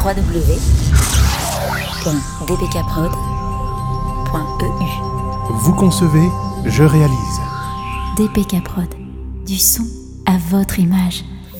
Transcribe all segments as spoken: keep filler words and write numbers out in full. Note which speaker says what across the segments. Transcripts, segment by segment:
Speaker 1: w w w point d p k prod point e u.
Speaker 2: Vous concevez, je réalise.
Speaker 1: D P K Prod, du son à votre image.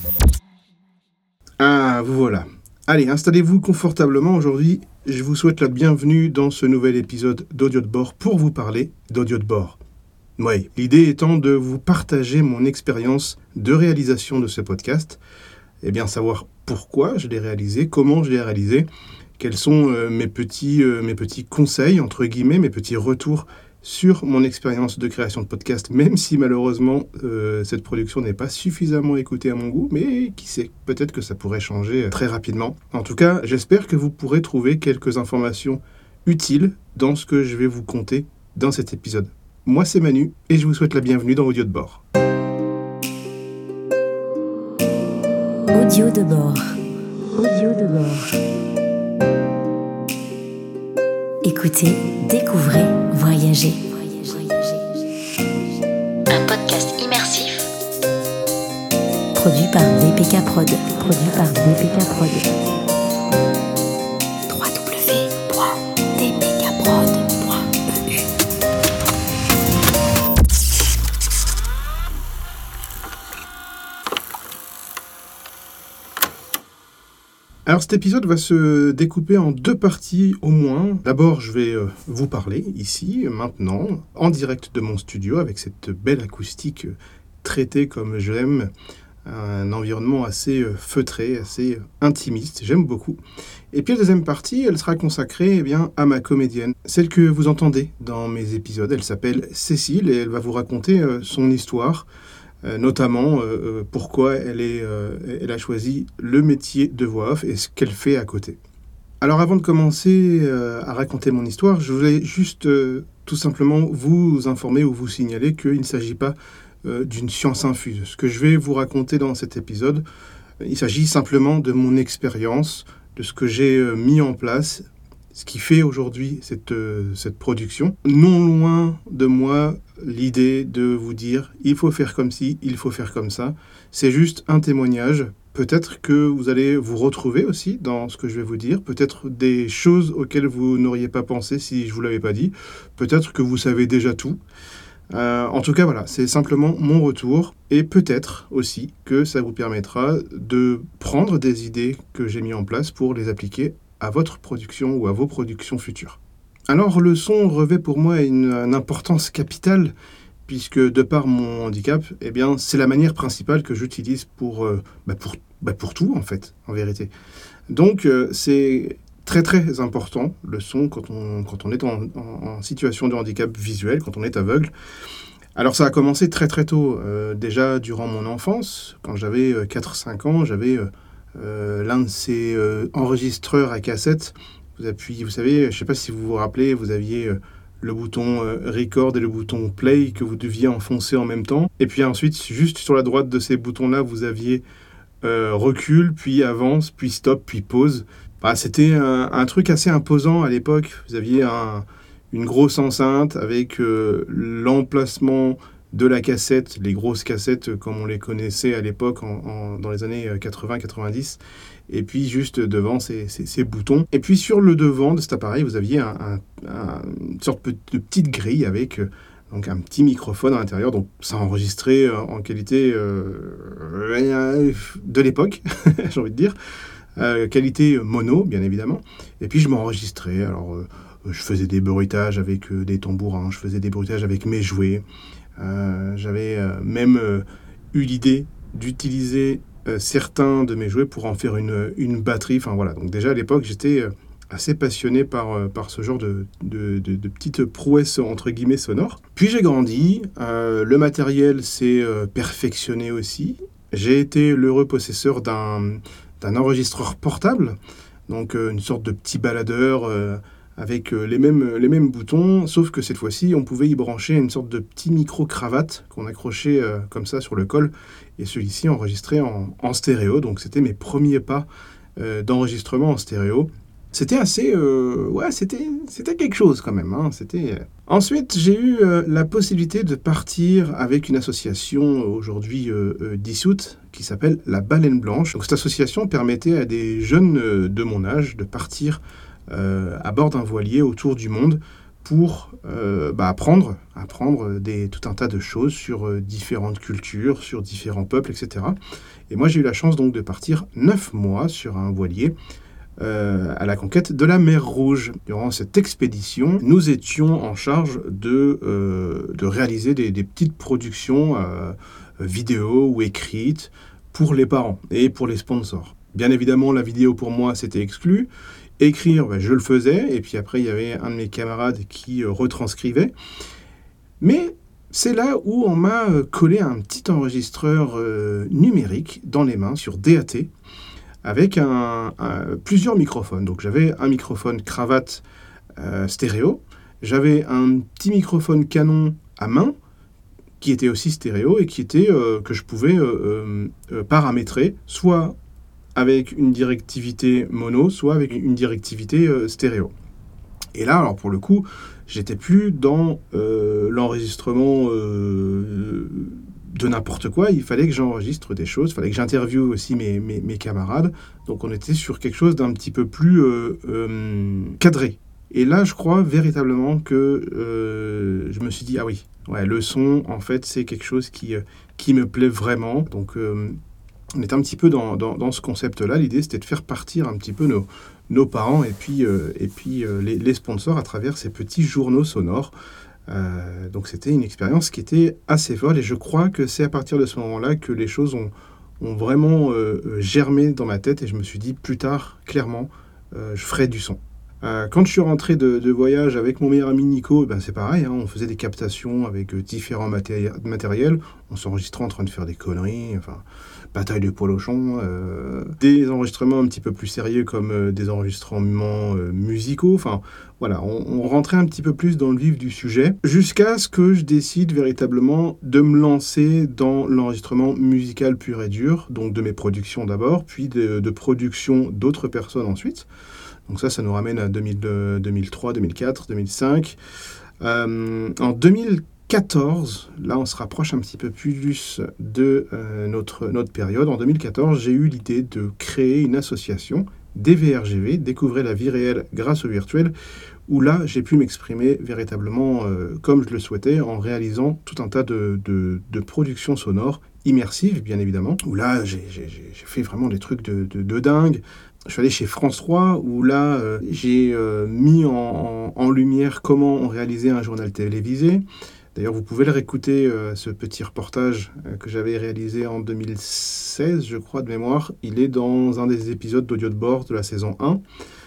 Speaker 2: Ah, vous voilà. Allez, installez-vous confortablement. Aujourd'hui, je vous souhaite la bienvenue dans ce nouvel épisode d'Audio de bord pour vous parler d'audio de bord. Oui, l'idée étant de vous partager mon expérience de réalisation de ce podcast. Et bien savoir pourquoi je l'ai réalisé, comment je l'ai réalisé, quels sont euh, mes, petits, euh, mes petits conseils, entre guillemets, mes petits retours sur mon expérience de création de podcast, même si malheureusement euh, cette production n'est pas suffisamment écoutée à mon goût, mais qui sait, peut-être que ça pourrait changer très rapidement. En tout cas, j'espère que vous pourrez trouver quelques informations utiles dans ce que je vais vous conter dans cet épisode. Moi, c'est Manu, et je vous souhaite la bienvenue dans Audio de bord.
Speaker 1: Audio de bord. Audio de bord. Écoutez, découvrez, voyagez. Un podcast immersif produit par D P K Prod. Produit par D P K Prod. w w w point d p k prod point e u.
Speaker 2: Alors cet épisode va se découper en deux parties au moins. D'abord, je vais euh, vous parler ici, maintenant, en direct de mon studio, avec cette belle acoustique euh, traitée comme je l'aime, un environnement assez euh, feutré, assez euh, intimiste, j'aime beaucoup. Et puis la deuxième partie, elle sera consacrée eh bien, à ma comédienne, celle que vous entendez dans mes épisodes. Elle s'appelle Cécile et elle va vous raconter euh, son histoire, Euh, notamment euh, pourquoi elle, est, euh, elle a choisi le métier de voix off et ce qu'elle fait à côté. Alors avant de commencer euh, à raconter mon histoire, je voulais juste euh, tout simplement vous informer ou vous signaler qu'il ne s'agit pas euh, d'une science infuse. Ce que je vais vous raconter dans cet épisode, il s'agit simplement de mon expérience, de ce que j'ai euh, mis en place, ce qui fait aujourd'hui cette, euh, cette production. Non loin de moi l'idée de vous dire « il faut faire comme ci, il faut faire comme ça ». C'est juste un témoignage. Peut-être que vous allez vous retrouver aussi dans ce que je vais vous dire. Peut-être des choses auxquelles vous n'auriez pas pensé si je ne vous l'avais pas dit. Peut-être que vous savez déjà tout. Euh, en tout cas, voilà, c'est simplement mon retour. Et peut-être aussi que ça vous permettra de prendre des idées que j'ai mis en place pour les appliquer à votre production ou à vos productions futures. Alors le son revêt pour moi une, une importance capitale puisque de par mon handicap, eh bien, c'est la manière principale que j'utilise pour, euh, bah pour, bah pour tout en fait, en vérité. Donc euh, c'est très très important le son quand on, quand on est en, en, en situation de handicap visuel, quand on est aveugle. Alors ça a commencé très très tôt, euh, déjà durant mon enfance, quand j'avais euh, quatre cinq ans, j'avais euh, euh, l'un de ces euh, enregistreurs à cassette. Vous appuyez, vous savez, je ne sais pas si vous vous rappelez, vous aviez euh, le bouton euh, record et le bouton play que vous deviez enfoncer en même temps. Et puis ensuite, juste sur la droite de ces boutons-là, vous aviez euh, recul, puis avance, puis stop, puis pause. Bah, c'était un, un truc assez imposant à l'époque. Vous aviez un, une grosse enceinte avec euh, l'emplacement de la cassette, les grosses cassettes comme on les connaissait à l'époque en, en, dans les années quatre-vingts quatre-vingt-dix. Et puis juste devant ces, ces, ces boutons. Et puis sur le devant de cet appareil, vous aviez un, un, un, une sorte de petite grille avec euh, donc un petit microphone à l'intérieur. Donc ça enregistrait euh, en qualité euh, de l'époque, j'ai envie de dire. Euh, qualité mono, bien évidemment. Et puis je m'enregistrais. Alors euh, je faisais des bruitages avec euh, des tambourins, je faisais des bruitages avec mes jouets. Euh, j'avais euh, même euh, eu l'idée d'utiliser Euh, certains de mes jouets pour en faire une, une batterie. Enfin voilà, donc déjà à l'époque j'étais euh, assez passionné par, euh, par ce genre de, de, de, de petites prouesses entre guillemets sonores. Puis j'ai grandi, euh, le matériel s'est euh, perfectionné aussi. J'ai été l'heureux possesseur d'un, d'un enregistreur portable, donc euh, une sorte de petit baladeur euh, avec euh, les, mêmes, les mêmes boutons, sauf que cette fois-ci on pouvait y brancher une sorte de petit micro-cravate qu'on accrochait euh, comme ça sur le col. Et celui-ci enregistré en, en stéréo, donc c'était mes premiers pas euh, d'enregistrement en stéréo. C'était assez... Euh, ouais, c'était, c'était quelque chose quand même. Hein. C'était... euh. Ensuite, j'ai eu euh, la possibilité de partir avec une association euh, aujourd'hui euh, euh, dissoute qui s'appelle La Baleine Blanche. Donc, cette association permettait à des jeunes euh, de mon âge de partir euh, à bord d'un voilier autour du monde pour euh, bah, apprendre, apprendre des, tout un tas de choses sur euh, différentes cultures, sur différents peuples, et cetera. Et moi, j'ai eu la chance donc de partir neuf mois sur un voilier Euh, à la conquête de la mer Rouge. Durant cette expédition, nous étions en charge de, euh, de réaliser des, des petites productions euh, vidéo ou écrites pour les parents et pour les sponsors. Bien évidemment, la vidéo pour moi, c'était exclu. Écrire, ben, je le faisais, et puis après, il y avait un de mes camarades qui euh, retranscrivait. Mais c'est là où on m'a euh, collé un petit enregistreur euh, numérique dans les mains sur D A T, avec un, un, plusieurs microphones. Donc j'avais un microphone cravate euh, stéréo, j'avais un petit microphone Canon à main, qui était aussi stéréo, et qui était, euh, que je pouvais euh, euh, paramétrer, soit avec une directivité mono, soit avec une directivité euh, stéréo. Et là, alors pour le coup, j'étais plus dans euh, l'enregistrement euh, de n'importe quoi, il fallait que j'enregistre des choses, il fallait que j'interviewe aussi mes, mes, mes camarades, donc on était sur quelque chose d'un petit peu plus euh, euh, cadré. Et là, je crois véritablement que euh, je me suis dit, ah oui, ouais, le son, en fait, c'est quelque chose qui, euh, qui me plaît vraiment, donc euh, on était un petit peu dans, dans, dans ce concept-là. L'idée, c'était de faire partir un petit peu nos, nos parents et puis, euh, et puis euh, les, les sponsors à travers ces petits journaux sonores. Euh, donc c'était une expérience qui était assez folle, et je crois que c'est à partir de ce moment-là que les choses ont, ont vraiment euh, germé dans ma tête, et je me suis dit plus tard, clairement, euh, je ferai du son. Euh, quand je suis rentré de, de voyage avec mon meilleur ami Nico, ben c'est pareil, hein, on faisait des captations avec euh, différents matéri- matériels, on s'enregistrait en train de faire des conneries, enfin, bataille de polochon, euh, des enregistrements un petit peu plus sérieux comme euh, des enregistrements euh, musicaux, enfin voilà, on, on rentrait un petit peu plus dans le vif du sujet, jusqu'à ce que je décide véritablement de me lancer dans l'enregistrement musical pur et dur, donc de mes productions d'abord, puis de, de productions d'autres personnes ensuite. Donc ça, ça nous ramène à deux mille deux, deux mille trois, deux mille quatre, deux mille cinq. Euh, en deux mille quatorze, là on se rapproche un petit peu plus de euh, notre, notre période. En deux mille quatorze, j'ai eu l'idée de créer une association, D V R G V, Découvrez la vie réelle grâce au virtuel, où là j'ai pu m'exprimer véritablement euh, comme je le souhaitais, en réalisant tout un tas de, de, de productions sonores immersives, bien évidemment, où là j'ai, j'ai, j'ai fait vraiment des trucs de, de, de dingue. Je suis allé chez France trois, où là, euh, j'ai euh, mis en, en, en lumière comment on réalisait un journal télévisé. D'ailleurs, vous pouvez le réécouter, euh, ce petit reportage euh, que j'avais réalisé en deux mille seize, je crois, de mémoire. Il est dans un des épisodes d'Audio de bord de la saison un.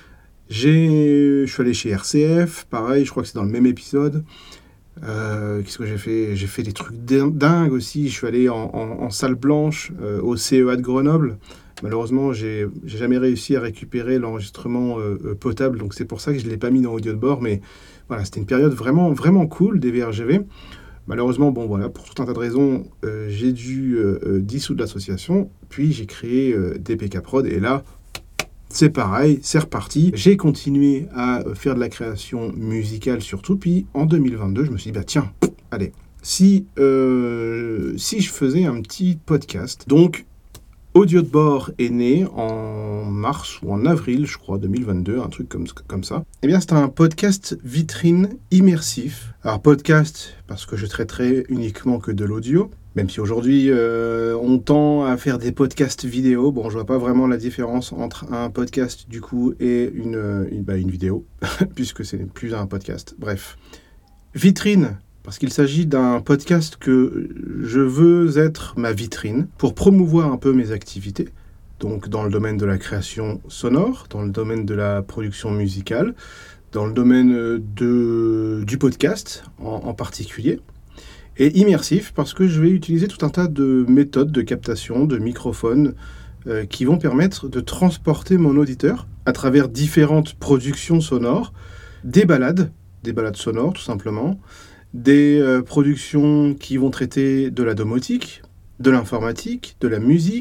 Speaker 2: J'ai, je suis allé chez R C F, pareil, je crois que c'est dans le même épisode. Euh, qu'est-ce que j'ai fait ? J'ai fait des trucs dingues aussi. Je suis allé en, en, en salle blanche euh, au C E A de Grenoble. Malheureusement, j'ai, j'ai jamais réussi à récupérer l'enregistrement euh, potable, donc c'est pour ça que je ne l'ai pas mis dans Audio de bord. Mais voilà, c'était une période vraiment, vraiment cool, D V R G V. Malheureusement, bon voilà, pour tout un tas de raisons, euh, j'ai dû euh, dissoudre l'association, puis j'ai créé euh, D P K Prod, et là, c'est pareil, c'est reparti. J'ai continué à faire de la création musicale surtout, puis en deux mille vingt-deux, je me suis dit, bah tiens, allez, si, euh, si je faisais un petit podcast. Donc, Audio de bord est né en mars ou en avril, je crois, deux mille vingt-deux, un truc comme, comme ça. Eh bien, c'est un podcast vitrine immersif. Alors, podcast, parce que je traiterai uniquement que de l'audio, même si aujourd'hui, euh, on tend à faire des podcasts vidéo. Bon, je vois pas vraiment la différence entre un podcast, du coup, et une, une, bah, une vidéo, puisque ce n'est plus un podcast. Bref. Vitrine, parce qu'il s'agit d'un podcast que je veux être ma vitrine pour promouvoir un peu mes activités, donc dans le domaine de la création sonore, dans le domaine de la production musicale, dans le domaine de, du podcast en, en particulier, et immersif parce que je vais utiliser tout un tas de méthodes de captation, de microphones euh, qui vont permettre de transporter mon auditeur à travers différentes productions sonores, des balades, des balades sonores tout simplement, des euh, productions qui vont traiter de la domotique, de l'informatique, de la musique,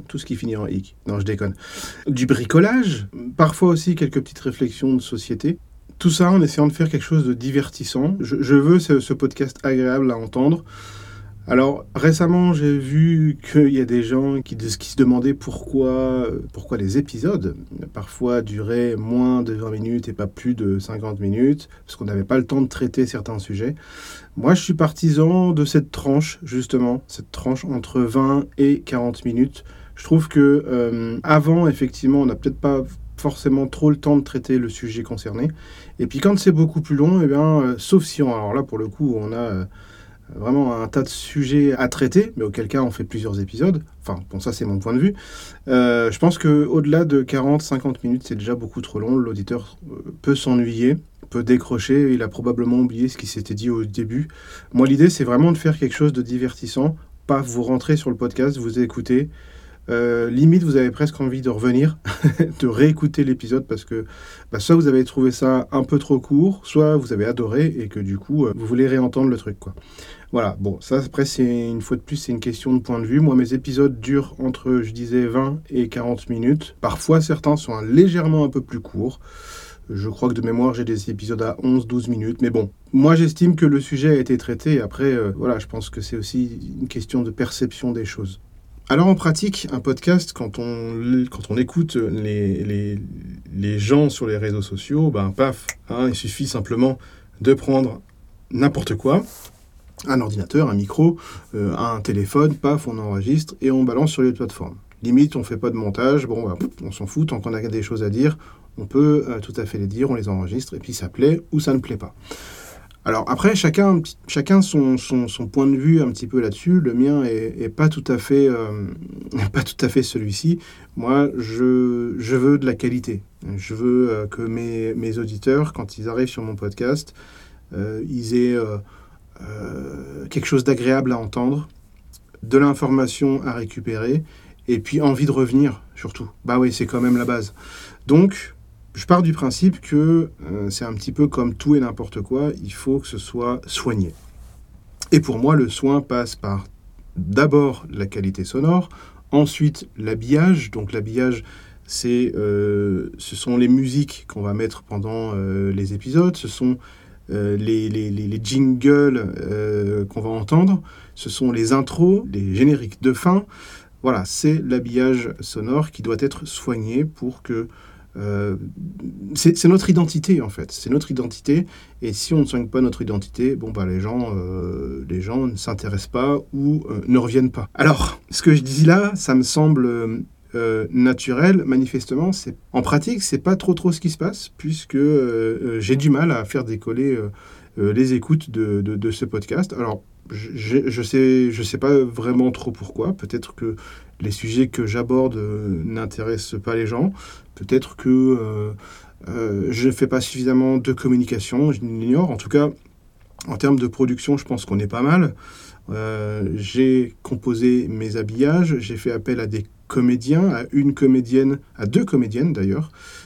Speaker 2: tout ce qui finit en ic. Non, je déconne. Du bricolage, parfois aussi quelques petites réflexions de société. Tout ça en essayant de faire quelque chose de divertissant. Je, je veux ce, ce podcast agréable à entendre. Alors, récemment, j'ai vu qu'il y a des gens qui, qui se demandaient pourquoi, pourquoi les épisodes, parfois, duraient moins de vingt minutes et pas plus de cinquante minutes, parce qu'on n'avait pas le temps de traiter certains sujets. Moi, je suis partisan de cette tranche, justement, cette tranche entre vingt et quarante minutes. Je trouve que euh, avant, effectivement, on n'a peut-être pas forcément trop le temps de traiter le sujet concerné. Et puis, quand c'est beaucoup plus long, eh bien, euh, sauf si, on, alors là, pour le coup, on a... Euh, vraiment un tas de sujets à traiter, mais auquel cas on fait plusieurs épisodes. Enfin, bon, ça c'est mon point de vue. Euh, je pense qu'au-delà de quarante à cinquante minutes, c'est déjà beaucoup trop long. L'auditeur peut s'ennuyer, peut décrocher. Il a probablement oublié ce qui s'était dit au début. Moi, l'idée, c'est vraiment de faire quelque chose de divertissant. Pas vous rentrer sur le podcast, vous écoutez. Euh, limite, vous avez presque envie de revenir, de réécouter l'épisode parce que bah, soit vous avez trouvé ça un peu trop court, soit vous avez adoré et que du coup, euh, vous voulez réentendre le truc, quoi. Voilà, bon, ça après, c'est une fois de plus, c'est une question de point de vue. Moi, mes épisodes durent entre, je disais, vingt et quarante minutes. Parfois, certains sont un, légèrement un peu plus courts. Je crois que de mémoire, j'ai des épisodes à onze à douze minutes. Mais bon, moi, j'estime que le sujet a été traité. Après, euh, voilà, je pense que c'est aussi une question de perception des choses. Alors en pratique, un podcast, quand on, quand on écoute les, les, les gens sur les réseaux sociaux, ben paf, hein, il suffit simplement de prendre n'importe quoi, un ordinateur, un micro, euh, un téléphone, paf, on enregistre et on balance sur les plateformes. Limite, on ne fait pas de montage, bon, ben, on s'en fout, tant qu'on a des choses à dire, on peut euh, tout à fait les dire, on les enregistre et puis ça plaît ou ça ne plaît pas. Alors après, chacun, chacun son, son, son point de vue un petit peu là-dessus. Le mien est, est pas tout à fait, euh, pas tout à fait celui-ci. Moi, je, je veux de la qualité. Je veux euh, que mes, mes auditeurs, quand ils arrivent sur mon podcast, euh, ils aient euh, euh, quelque chose d'agréable à entendre, de l'information à récupérer, et puis envie de revenir, surtout. Bah oui, c'est quand même la base. Donc... je pars du principe que euh, c'est un petit peu comme tout et n'importe quoi, il faut que ce soit soigné. Et pour moi, le soin passe par d'abord la qualité sonore, ensuite l'habillage. Donc l'habillage, c'est, euh, ce sont les musiques qu'on va mettre pendant euh, les épisodes, ce sont euh, les, les, les, les jingles euh, qu'on va entendre, ce sont les intros, les génériques de fin. Voilà, c'est l'habillage sonore qui doit être soigné pour que Euh, c'est, c'est notre identité en fait, c'est notre identité et si on ne soigne pas notre identité, bon bah les gens, euh, les gens ne s'intéressent pas ou euh, ne reviennent pas. Alors, ce que je dis là, ça me semble euh, naturel, manifestement, c'est, en pratique, c'est pas trop trop ce qui se passe puisque euh, j'ai du mal à faire décoller euh, euh, les écoutes de, de, de ce podcast. Alors, je, je sais, je sais pas vraiment trop pourquoi, peut-être que les sujets que j'aborde euh, n'intéressent pas les gens. Peut-être que euh, euh, je ne fais pas suffisamment de communication, je l'ignore. En tout cas, en termes de production, je pense qu'on est pas mal. Euh, j'ai composé mes habillages, j'ai fait appel à des comédiens, à une comédienne, à deux comédiennes d'ailleurs.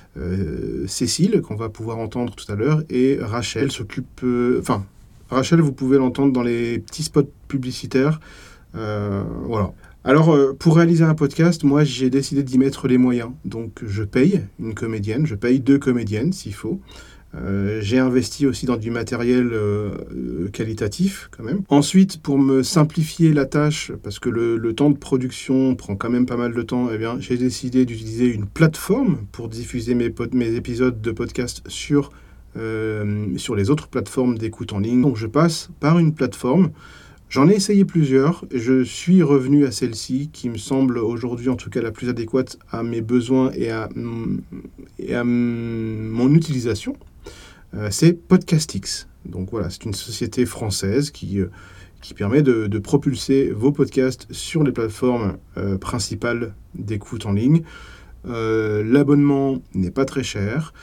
Speaker 2: Euh, Cécile, qu'on va pouvoir entendre tout à l'heure, et Rachel s'occupe... Euh, enfin, Rachel, vous pouvez l'entendre dans les petits spots publicitaires. Euh, voilà. Alors, euh, pour réaliser un podcast, moi, j'ai décidé d'y mettre les moyens. Donc, je paye une comédienne, je paye deux comédiennes, s'il faut. Euh, j'ai investi aussi dans du matériel euh, qualitatif, quand même. Ensuite, pour me simplifier la tâche, parce que le, le temps de production prend quand même pas mal de temps, eh bien, j'ai décidé d'utiliser une plateforme pour diffuser mes, pod- mes épisodes de podcast sur, euh, sur les autres plateformes d'écoute en ligne. Donc, je passe par une plateforme. J'en ai essayé plusieurs, je suis revenu à celle-ci qui me semble aujourd'hui en tout cas la plus adéquate à mes besoins et à, et à mon utilisation. Euh, c'est Podcastix. Donc voilà, c'est une société française qui, euh, qui permet de, de propulser vos podcasts sur les plateformes euh, principales d'écoute en ligne. Euh, l'abonnement n'est pas très cher.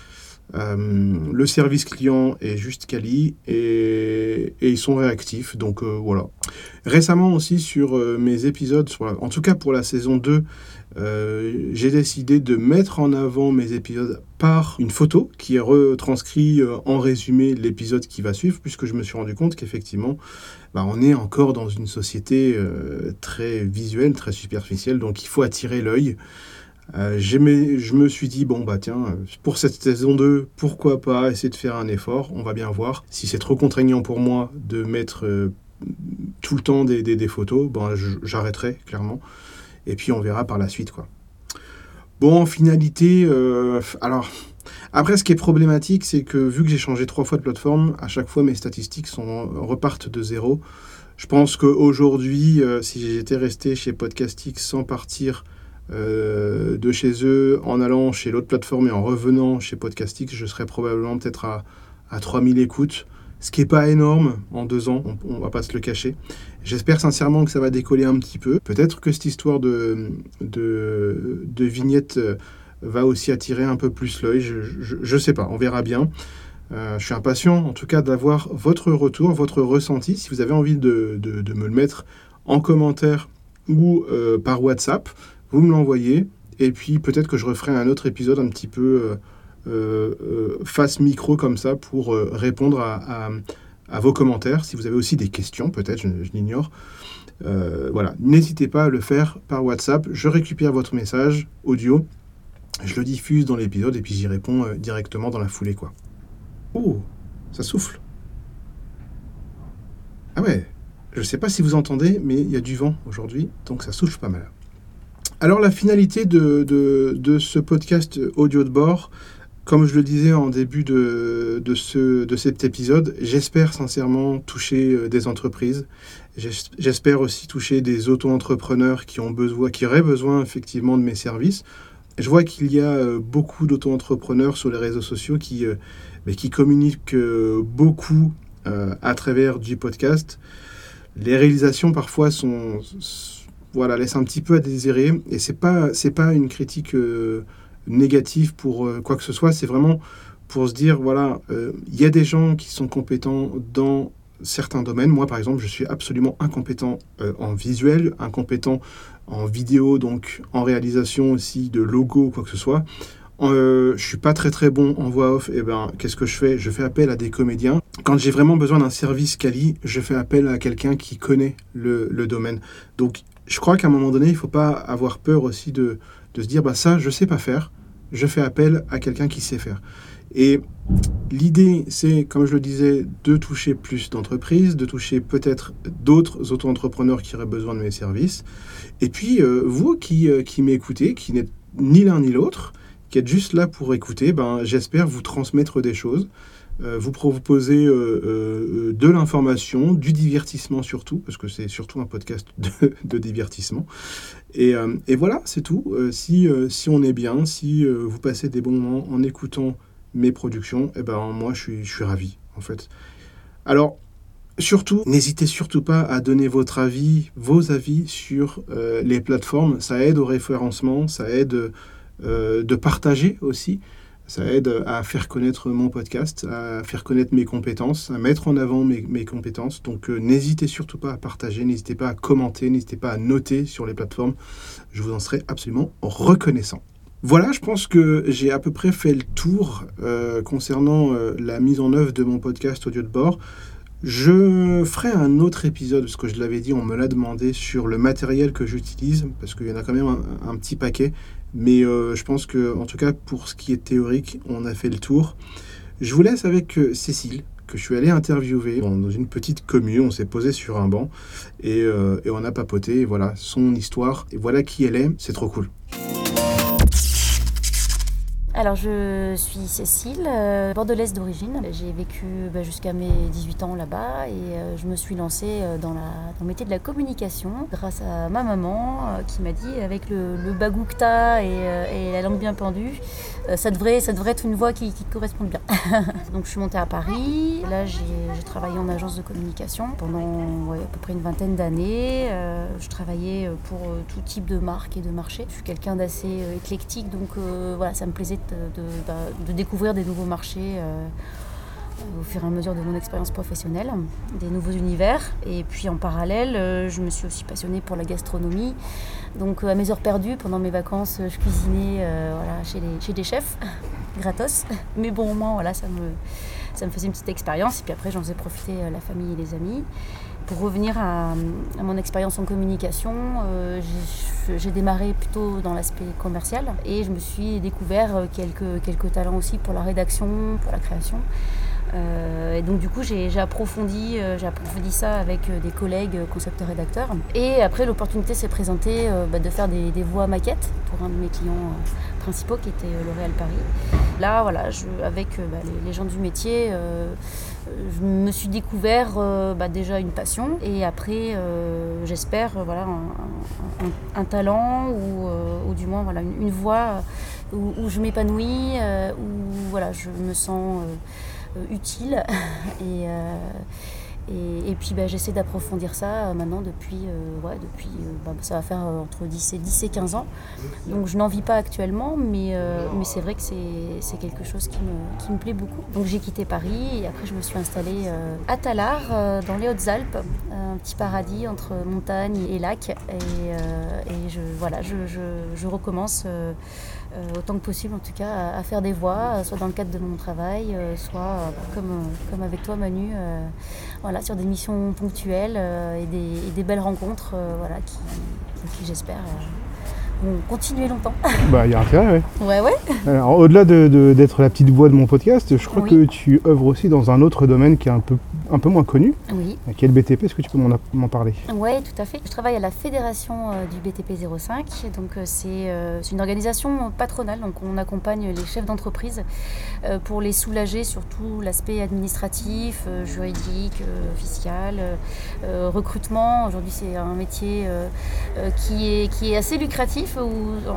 Speaker 2: Euh, le service client est juste quali et, et ils sont réactifs. Donc euh, voilà. Récemment aussi sur euh, mes épisodes, sur la, en tout cas pour la saison deux, euh, j'ai décidé de mettre en avant mes épisodes par une photo qui est retranscrite euh, en résumé l'épisode qui va suivre, puisque je me suis rendu compte qu'effectivement, bah, on est encore dans une société euh, très visuelle, très superficielle, donc il faut attirer l'œil. Euh, j'aimais, je me suis dit, bon bah tiens, pour cette saison deux, pourquoi pas essayer de faire un effort, on va bien voir. Si c'est trop contraignant pour moi de mettre euh, tout le temps des, des, des photos, ben, j'arrêterai clairement. Et puis on verra par la suite, quoi. Bon, en finalité, euh, alors, après ce qui est problématique, c'est que vu que j'ai changé trois fois de plateforme, à chaque fois mes statistiques sont, repartent de zéro. Je pense qu'aujourd'hui, euh, si j'étais resté chez Podcastix sans partir Euh, de chez eux, en allant chez l'autre plateforme et en revenant chez Podcastix, je serais probablement peut-être à, à trois mille écoutes, ce qui n'est pas énorme en deux ans, on ne va pas se le cacher. J'espère sincèrement que ça va décoller un petit peu. Peut-être que cette histoire de, de, de vignette va aussi attirer un peu plus l'œil, je ne sais pas, on verra bien. Euh, je suis impatient en tout cas d'avoir votre retour, votre ressenti, si vous avez envie de, de, de me le mettre en commentaire ou euh, par WhatsApp. Vous me l'envoyez, et puis peut-être que je referai un autre épisode un petit peu euh, euh, face micro comme ça pour euh, répondre à, à, à vos commentaires. Si vous avez aussi des questions, peut-être, je, je l'ignore. Euh, voilà, n'hésitez pas à le faire par WhatsApp. Je récupère votre message audio, je le diffuse dans l'épisode, et puis j'y réponds euh, directement dans la foulée, quoi. Oh, ça souffle. Ah ouais, je ne sais pas si vous entendez, mais il y a du vent aujourd'hui, donc ça souffle pas mal. Alors la finalité de, de, de ce podcast audio de bord, comme je le disais en début de, de, ce, de cet épisode, j'espère sincèrement toucher des entreprises. J'espère aussi toucher des auto-entrepreneurs qui ont besoin, qui auraient besoin effectivement de mes services. Je vois qu'il y a beaucoup d'auto-entrepreneurs sur les réseaux sociaux qui, mais qui communiquent beaucoup à travers du podcast. Les réalisations parfois sont... Voilà, laisse un petit peu à désirer, et c'est pas c'est pas une critique euh, négative pour euh, quoi que ce soit, c'est vraiment pour se dire voilà, il euh, y a des gens qui sont compétents dans certains domaines. Moi par exemple, je suis absolument incompétent euh, en visuel, incompétent en vidéo, donc en réalisation aussi de logos ou quoi que ce soit. Euh, je suis pas très très bon en voix off, et ben qu'est-ce que je fais ? Je fais appel à des comédiens. Quand j'ai vraiment besoin d'un service quali, je fais appel à quelqu'un qui connaît le, le domaine. Donc je crois qu'à un moment donné, il ne faut pas avoir peur aussi de, de se dire bah ça, je ne sais pas faire, je fais appel à quelqu'un qui sait faire. Et l'idée, c'est, comme je le disais, de toucher plus d'entreprises, de toucher peut-être d'autres auto-entrepreneurs qui auraient besoin de mes services. Et puis, euh, vous qui, euh, qui m'écoutez, qui n'êtes ni l'un ni l'autre, qui êtes juste là pour écouter, ben, j'espère vous transmettre des choses. Euh, vous proposer euh, euh, de l'information, du divertissement surtout, parce que c'est surtout un podcast de, de divertissement. Et, euh, et voilà, c'est tout. Euh, si, euh, si on est bien, si euh, vous passez des bons moments en écoutant mes productions, eh ben, moi, je suis, je suis ravi, en fait. Alors, surtout, n'hésitez surtout pas à donner votre avis, vos avis sur euh, les plateformes. Ça aide au référencement, ça aide euh, de partager aussi. Ça aide à faire connaître mon podcast, à faire connaître mes compétences, à mettre en avant mes, mes compétences. Donc euh, n'hésitez surtout pas à partager, n'hésitez pas à commenter, n'hésitez pas à noter sur les plateformes. Je vous en serai absolument reconnaissant. Voilà, je pense que j'ai à peu près fait le tour euh, concernant euh, la mise en œuvre de mon podcast audio de bord. Je ferai un autre épisode, parce que je l'avais dit, on me l'a demandé, sur le matériel que j'utilise, parce qu'il y en a quand même un, un petit paquet. Mais euh, je pense que, en tout cas, pour ce qui est théorique, on a fait le tour. Je vous laisse avec euh, Cécile, que je suis allé interviewer dans une petite commune. On s'est posé sur un banc et, euh, et on a papoté. Et voilà son histoire. Et voilà qui elle est. C'est trop cool.
Speaker 1: Alors, je suis Cécile, euh, bordelaise d'origine. J'ai vécu bah, jusqu'à mes dix-huit ans là-bas et euh, je me suis lancée euh, dans, la, dans le métier de la communication grâce à ma maman euh, qui m'a dit avec le, le bagou que t'as et, euh, et la langue bien pendue, euh, ça, devrait, ça devrait être une voix qui, qui te correspond bien. Donc, je suis montée à Paris. Là, j'ai, j'ai travaillé en agence de communication pendant ouais, à peu près une vingtaine d'années. Euh, je travaillais pour euh, tout type de marque et de marché. Je suis quelqu'un d'assez euh, éclectique, donc euh, voilà, ça me plaisait de de, de, de, de découvrir des nouveaux marchés euh, au fur et à mesure de mon expérience professionnelle, des nouveaux univers. Et puis en parallèle, euh, je me suis aussi passionnée pour la gastronomie. Donc à mes heures perdues, pendant mes vacances, je cuisinais euh, voilà, chez, les, chez des chefs, gratos. Mais bon, au moins, voilà, ça me, ça me faisait une petite expérience. Et puis après, j'en faisais profiter la famille et les amis. Pour revenir à, à mon expérience en communication, euh, j'ai, j'ai démarré plutôt dans l'aspect commercial et je me suis découvert quelques, quelques talents aussi pour la rédaction, pour la création. Euh, et donc du coup j'ai, j'ai, approfondi, euh, j'ai approfondi ça avec euh, des collègues euh, concepteurs-rédacteurs. Et après l'opportunité s'est présentée euh, bah, de faire des, des voix maquettes pour un de mes clients euh, principaux qui était euh, L'Oréal Paris. Là voilà, je, avec euh, bah, les, les gens du métier, euh, je me suis découvert euh, bah, déjà une passion et après euh, j'espère euh, voilà, un, un, un talent ou, euh, ou du moins voilà, une, une voix où, où je m'épanouis, euh, où voilà, je me sens euh, utile et, euh, et, et puis bah, j'essaie d'approfondir ça euh, maintenant depuis, euh, ouais, depuis euh, bah, ça va faire euh, entre dix et quinze ans, donc je n'en vis pas actuellement mais, euh, mais c'est vrai que c'est, c'est quelque chose qui me, qui me plaît beaucoup. Donc j'ai quitté Paris et après je me suis installée euh, à Tallard euh, dans les Hautes-Alpes, un petit paradis entre montagne et lac et, euh, et je, voilà, je, je, je recommence euh, Euh, autant que possible en tout cas à, à faire des voix, euh, soit dans le cadre de mon travail, euh, soit euh, comme, euh, comme avec toi Manu, euh, voilà, sur des missions ponctuelles euh, et, des, et des belles rencontres euh, voilà, qui, qui j'espère euh, vont continuer longtemps.
Speaker 3: Bah il y a intérêt, oui.
Speaker 1: Ouais, ouais.
Speaker 3: Alors au-delà de, de, d'être la petite voix de mon podcast, je crois
Speaker 1: oui.
Speaker 3: que tu œuvres aussi dans un autre domaine qui est un peu, un peu moins connu.
Speaker 1: Oui.
Speaker 3: Qui est le B T P, est-ce que tu peux m'en, m'en parler ?
Speaker 1: Oui, tout à fait. Je travaille à la fédération euh, du B T P zéro cinq, donc euh, c'est, euh, c'est une organisation patronale, donc on accompagne les chefs d'entreprise euh, pour les soulager sur tout l'aspect administratif, euh, juridique, euh, fiscal, euh, recrutement. Aujourd'hui c'est un métier euh, euh, qui, est, qui est assez lucratif, où on,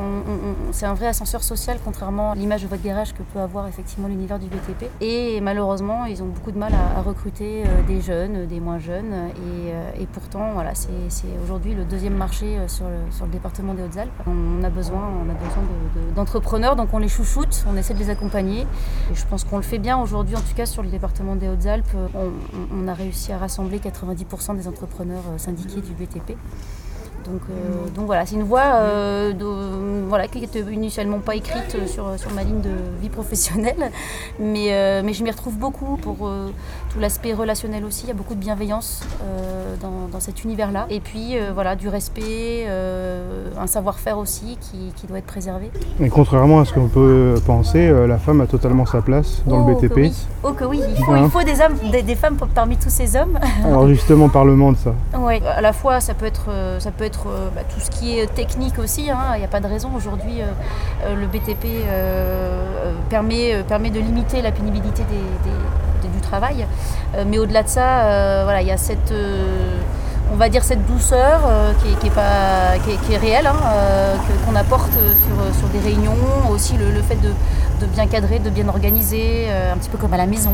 Speaker 1: on, c'est un vrai ascenseur social contrairement à l'image de votre garage que peut avoir effectivement l'univers du B T P. Et malheureusement ils ont beaucoup de mal à, à recruter euh, des jeunes, des moins jeunes et, euh, et pourtant voilà, c'est, c'est aujourd'hui le deuxième marché euh, sur, le, sur le département des Hautes-Alpes. On a besoin, on a besoin de, de, d'entrepreneurs, donc on les chouchoute, on essaie de les accompagner et je pense qu'on le fait bien aujourd'hui, en tout cas sur le département des Hautes-Alpes. On, on a réussi à rassembler quatre-vingt-dix pour cent des entrepreneurs syndiqués du B T P. Donc, euh, donc voilà, c'est une voie euh, de, voilà, qui n'était initialement pas écrite sur, sur ma ligne de vie professionnelle, mais, euh, mais je m'y retrouve beaucoup pour euh, tout l'aspect relationnel aussi. Il y a beaucoup de bienveillance euh, dans, dans cet univers-là. Et puis euh, voilà, du respect, euh, un savoir-faire aussi qui, qui doit être préservé.
Speaker 3: Et contrairement à ce qu'on peut penser, euh, la femme a totalement sa place dans
Speaker 1: oh,
Speaker 3: le B T P.
Speaker 1: Que oui. Oh que oui, il faut, hein. il faut des, hommes, des, des femmes parmi tous ces hommes.
Speaker 3: Alors justement, parle-moi de ça.
Speaker 1: Oui, à la fois ça peut être, ça peut être Bah, tout ce qui est technique aussi, il hein, n'y a pas de raison. Aujourd'hui, euh, euh, le B T P euh, permet, euh, permet de limiter la pénibilité des, des, des, du travail. Euh, mais au-delà de ça, euh, voilà, il y a cette, euh, on va dire cette douceur euh, qui, est, qui, est pas, qui, est, qui est réelle, hein, euh, que, qu'on apporte sur, sur des réunions. Aussi le, le fait de, de bien cadrer, de bien organiser, euh, un petit peu comme à la maison.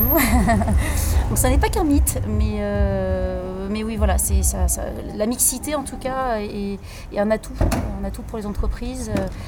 Speaker 1: Donc ça n'est pas qu'un mythe, mais... Euh, Mais oui, voilà, c'est ça, ça, la mixité en tout cas est, est un atout, un atout pour les entreprises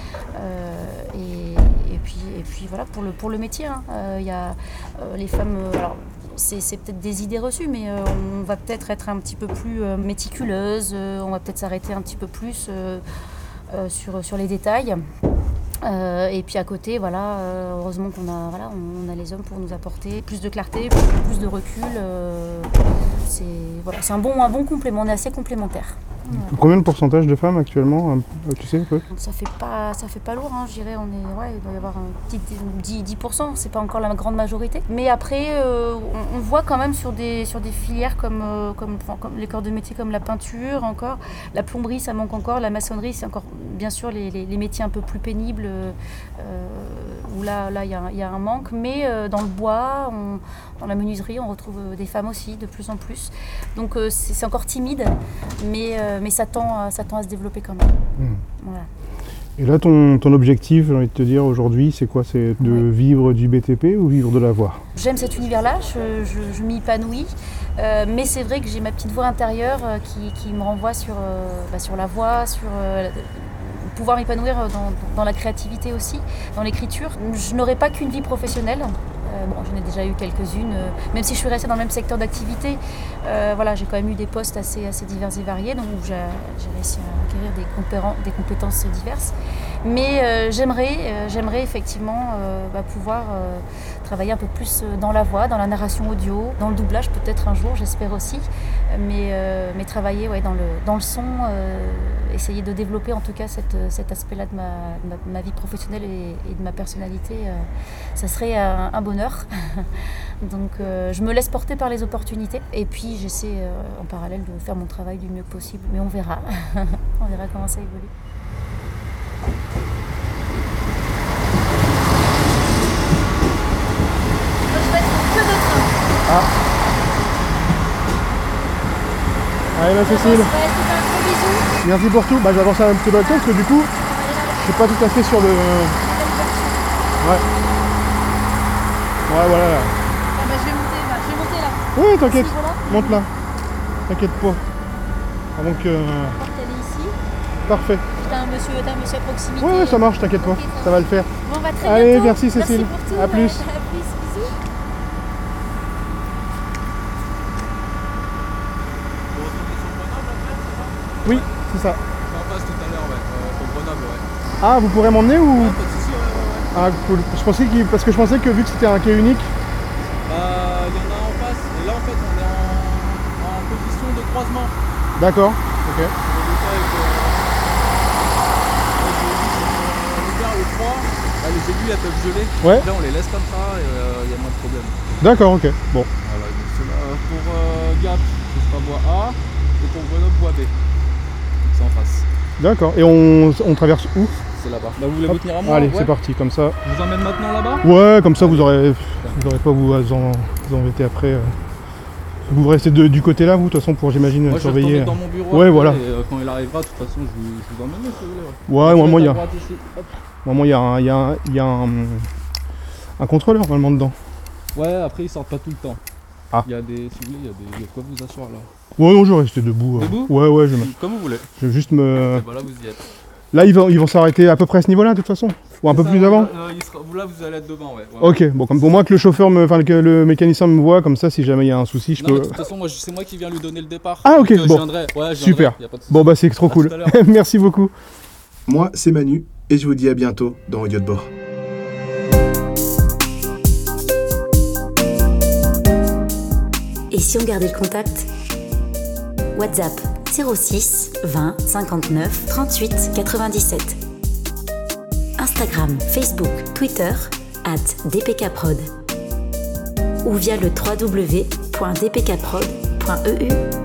Speaker 1: euh, et, et puis et puis voilà pour le pour le métier. Il hein. euh, y a euh, les femmes. Euh, alors, c'est, c'est peut-être des idées reçues, mais euh, on va peut-être être un petit peu plus euh, méticuleuse, euh, on va peut-être s'arrêter un petit peu plus euh, euh, sur sur les détails. Euh, et puis à côté, voilà, euh, heureusement qu'on a, voilà, on, on a les hommes pour nous apporter plus de clarté, plus, plus de recul. Euh, c'est, voilà, c'est un bon, un bon complément, on est assez complémentaires.
Speaker 3: Ouais. Combien de pourcentage de femmes actuellement, tu sais un peu ?
Speaker 1: Ça fait pas, ça fait pas lourd, hein, je dirais. On est, ouais, il doit y avoir un petit dix, dix pour cent. C'est pas encore la grande majorité. Mais après, euh, on, on voit quand même sur des, sur des filières comme, euh, comme, enfin, comme les corps de métier, comme la peinture, encore, la plomberie, ça manque encore, la maçonnerie, c'est encore, bien sûr, les, les, les métiers un peu plus pénibles euh, où là, là, il y a, y a un manque. Mais euh, dans le bois, on, dans la menuiserie, on retrouve des femmes aussi, de plus en plus. Donc euh, c'est, c'est encore timide, mais euh, mais ça tend, ça tend à se développer quand même. Mmh. Voilà.
Speaker 3: Et là, ton, ton objectif, j'ai envie de te dire, aujourd'hui, c'est quoi ? C'est de ouais. vivre du B T P ou vivre de la voix ?
Speaker 1: J'aime cet univers-là, je, je, je m'y épanouis, euh, mais c'est vrai que j'ai ma petite voix intérieure euh, qui, qui me renvoie sur, euh, bah, sur la voix, sur euh, pouvoir m'épanouir dans, dans la créativité aussi, dans l'écriture. Je n'aurais pas qu'une vie professionnelle. Euh, bon, j'en ai déjà eu quelques-unes, euh, même si je suis restée dans le même secteur d'activité. Euh, voilà, j'ai quand même eu des postes assez, assez divers et variés, donc j'ai, j'ai réussi à acquérir des, compéren- des compétences diverses. Mais euh, j'aimerais, euh, j'aimerais effectivement euh, bah, pouvoir euh, travailler un peu plus dans la voix, dans la narration audio, dans le doublage peut-être un jour, j'espère aussi. Mais, euh, mais travailler ouais, dans, le, dans le son, euh, essayer de développer en tout cas cette, cet aspect-là de ma, de ma, ma vie professionnelle et, et de ma personnalité, euh, ça serait un, un bonheur. Donc euh, je me laisse porter par les opportunités et puis j'essaie euh, en parallèle de faire mon travail du mieux possible. Mais on verra, on verra comment ça évolue. Je vais être que de train.
Speaker 3: Ah. Allez, ma Cécile.
Speaker 1: Ouais, je te fais un gros bisou.
Speaker 3: Merci pour tout. Bah, je vais avancer un petit peu le temps parce que du coup, je suis pas tout à fait sur le. Ouais. Ouais, voilà. Là.
Speaker 1: Ah bah, je vais monter là. Je vais monter là.
Speaker 3: Oui, t'inquiète.
Speaker 1: Ce niveau-là.
Speaker 3: Monte là. T'inquiète pas. Ah, donc. Euh...
Speaker 1: La porte elle est ici.
Speaker 3: Parfait.
Speaker 1: T'as un monsieur, t'as un monsieur à proximité.
Speaker 3: Ouais, ouais, ça marche, t'inquiète pas.
Speaker 1: Ok,
Speaker 3: Ça va le faire.
Speaker 1: Bon, on va très
Speaker 3: Allez,
Speaker 1: bientôt.
Speaker 3: merci Cécile.
Speaker 1: Merci pour tout.
Speaker 3: À plus.
Speaker 1: À plus, bisous.
Speaker 3: Oui, c'est ça.
Speaker 4: C'est en face tout à l'heure, ouais. Euh, pour Grenoble, ouais.
Speaker 3: Ah, vous pourrez m'emmener ou.
Speaker 4: Ouais, pas de soucis, ouais, ouais, ouais.
Speaker 3: Ah, cool. Je pensais qu'il... Parce que je pensais que vu que c'était un quai unique.
Speaker 4: Euh, il y en a un en face, et là en fait on est en, en position de croisement.
Speaker 3: D'accord, ok.
Speaker 4: On est avec, euh, avec le, le vert, le froid, là, les aiguilles elles peuvent geler.
Speaker 3: Ouais.
Speaker 4: Là on les laisse comme ça et il euh, y a moins de problème.
Speaker 3: D'accord, ok. Bon.
Speaker 4: Voilà, donc c'est là pour euh, Gap, ce sera voie A, et pour Grenoble, voie B. C'est en face.
Speaker 3: D'accord. Et on, on traverse où?
Speaker 4: C'est là-bas. Bah, vous voulez
Speaker 3: Hop.
Speaker 4: vous tenir à moi?
Speaker 3: Allez,
Speaker 4: Ouais.
Speaker 3: c'est parti, comme ça.
Speaker 4: Je vous emmène maintenant là-bas?
Speaker 3: Ouais, comme ça vous aurez, vous aurez pas vous en, vous embêter après. euh. Vous restez de- du côté là, vous, de toute façon, pour j'imagine
Speaker 4: Moi je vais
Speaker 3: surveiller.
Speaker 4: retourner dans mon bureau.
Speaker 3: Ouais,
Speaker 4: après,
Speaker 3: voilà.
Speaker 4: Et euh, quand il arrivera, de toute façon, je vous, je vous emmène si vous voulez.
Speaker 3: Ouais,
Speaker 4: Je
Speaker 3: moi,
Speaker 4: vais
Speaker 3: moi, il y
Speaker 4: à
Speaker 3: a,
Speaker 4: droite ici. Hop.
Speaker 3: moi, moi, il y a, un, il y a, un, il y a un, un contrôleur normalement dedans.
Speaker 4: Ouais, après ils sortent pas tout le temps.
Speaker 3: Ah.
Speaker 4: Il y a des, si vous voulez, il y a des, il y a de quoi vous asseoir là.
Speaker 3: Ouais, non, je vais rester debout. euh.
Speaker 4: Debout
Speaker 3: Ouais, ouais, je, me-
Speaker 4: Comme vous voulez.
Speaker 3: je vais juste me.
Speaker 4: Et bah là vous y êtes.
Speaker 3: Là, ils vont, ils vont s'arrêter à peu près à ce niveau-là, de toute façon. Ou un peu
Speaker 4: Ça,
Speaker 3: plus
Speaker 4: ouais,
Speaker 3: avant.
Speaker 4: euh, il sera- vous, là vous allez être devant, ouais. ouais.
Speaker 3: Ok, bon, comme pour moi que le chauffeur, me, enfin que le mécanicien me voit, comme ça, si jamais il y a un souci, je
Speaker 4: Non, mais
Speaker 3: peux.
Speaker 4: de toute façon, moi, je- c'est moi qui viens lui donner le départ.
Speaker 3: Ah, ok,
Speaker 4: Donc, euh,
Speaker 3: bon.
Speaker 4: Je viendrai. Ouais, je
Speaker 3: Super.
Speaker 4: viendrai, y a pas de souci.
Speaker 3: Bon, bah, c'est trop
Speaker 4: À
Speaker 3: cool.
Speaker 4: tout à l'heure.
Speaker 3: Merci beaucoup.
Speaker 2: Moi, c'est Manu, et je vous dis à bientôt dans Audio de bord.
Speaker 5: Et si on gardait le contact? WhatsApp zéro six vingt cinquante-neuf trente-huit quatre-vingt-dix-sept. Instagram, Facebook, Twitter, at dpkprod. Ou via le w w w point d p k prod point e u.